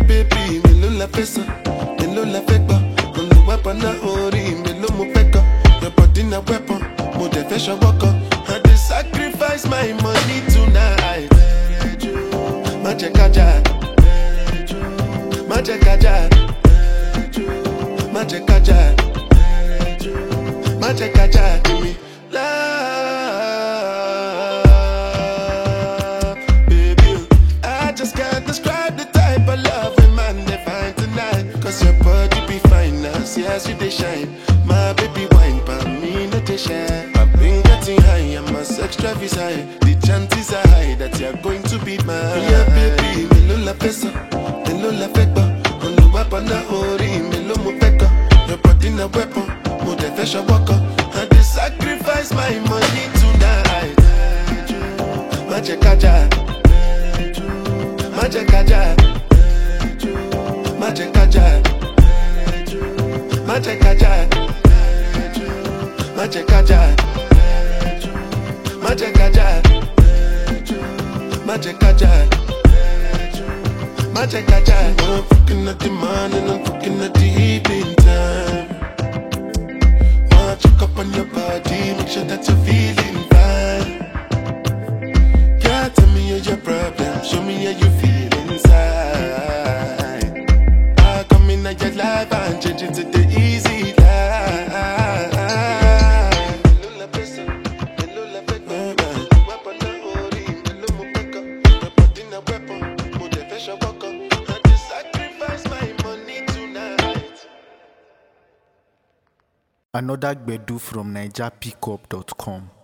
baby, me lo la fessa, me lo la fekba. Con the weapon na ori, me lo mo peka. Your body na weapon, mo de fashion walker. I dey sacrifice my money tonight. Maje kaja, maje kaja, maje kaja, maje kaja. Give me love, baby. I just can't describe the type of love a man they find tonight. Cause your body be fine now, see as you they shine. My baby wine, but me not they shine. I've been getting high and my sex drive is high. The chances are high that you're going to be mine. Yeah, baby, me lo la pesa, me lo la fekba. On the weapon na ori, me lo mo peka. Your body na weapon, mo de fashion walker. I dey sacrifice my money tonight. Maje kaja, maje kaja, maje kaja, maje kaja, maje kaja, maje kaja, maje kaja, maje kaja. I'm fucking at the morning, I'm fucking at the evening time. Wanna check up on your body, make sure that you're feeling fine. Yeah, tell me your problem, show me how you feel inside. I come in at your life and change it to the easy life. Another Gbedu from NigerPickup.com.